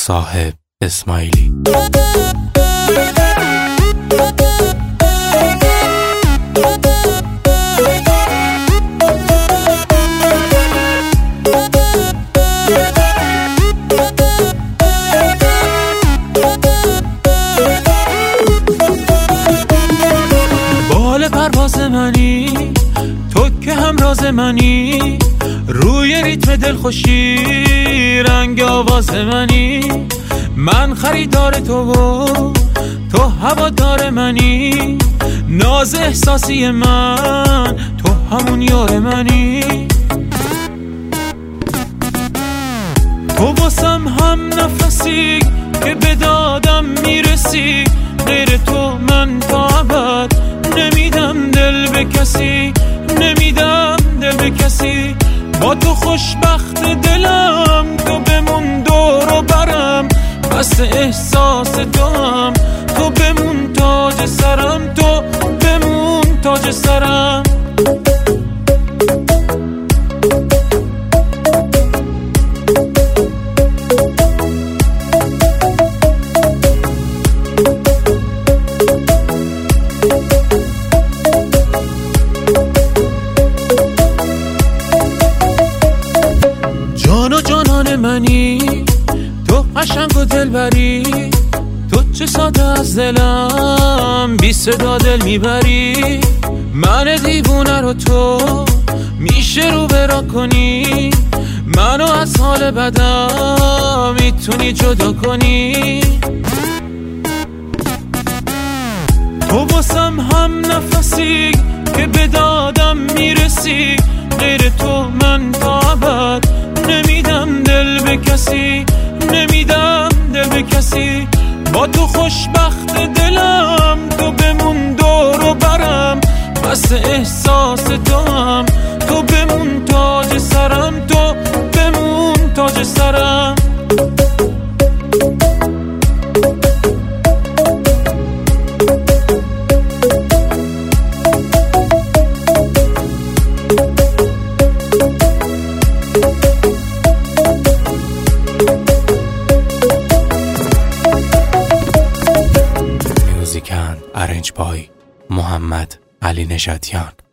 صاحب اسماعیلی. بال پرواز منی، تو که همراز منی، روی ریتم دلخوشی رنگ آواز منی. من خریدار تو و تو هوادار منی، ناز احساسی من تو همون یار منی. تو واسم هم نفسی که به دادم میرسی، غیر تو من تا ابد نمیدم دل به کسی، نمیدم دل به کسی. با تو خوشبخت دلم، تو بمون دور و برم، بس احساس تو هم، تو بمون تاج سرم، تو بمون تاج سرم. جان و جانان منی، تو قشنگ و دلبری، تو چه ساده از دلم بی صدا دل میبری. من دیوونه رو تو میشه رو برا کنی، منو از حال بدم میتونی جدا کنی. تو واسم هم نفسی که به دادم میرسی، غیر تو من تا ابد نمیدم دل به کسی، نمیدم دل به کسی. با تو خوشبخت دلم، تو بمون دور و برم، بس احساس تو هم، تو بمون تاج سرم، تو بمون تاج سرم. Arranged by محمد علی نژادیان.